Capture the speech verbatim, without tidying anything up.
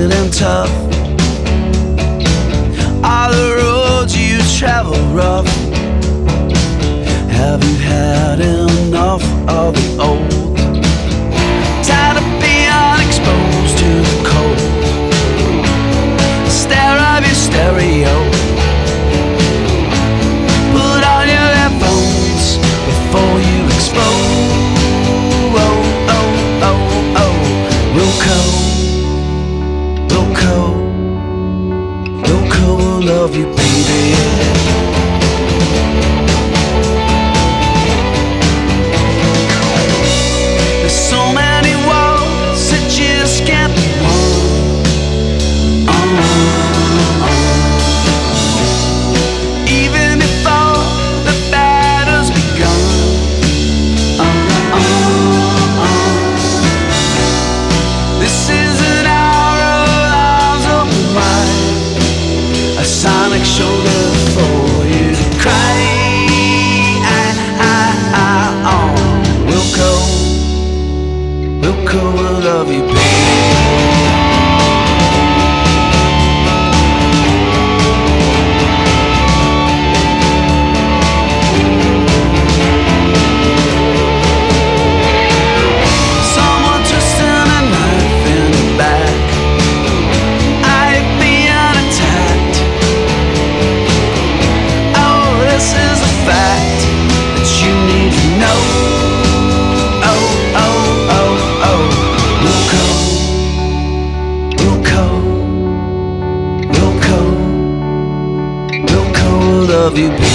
feeling tough? Are the roads you travel rough? Have you had enough of the old? Tired of being exposed to the cold stare of your stereo. Put on your headphones before you explode. Oh, oh, oh, oh. Wilco, Wilco, Wilco will love you, baby. Sonic shoulder for you to cry. I, I, I, oh. Wilco, Wilco will love you, baby. Someone twisting a knife in the back. I've been attacked. This is a fact that you need to know. Oh, oh, oh, oh. Wilco, Wilco, Wilco, Wilco will love you, baby.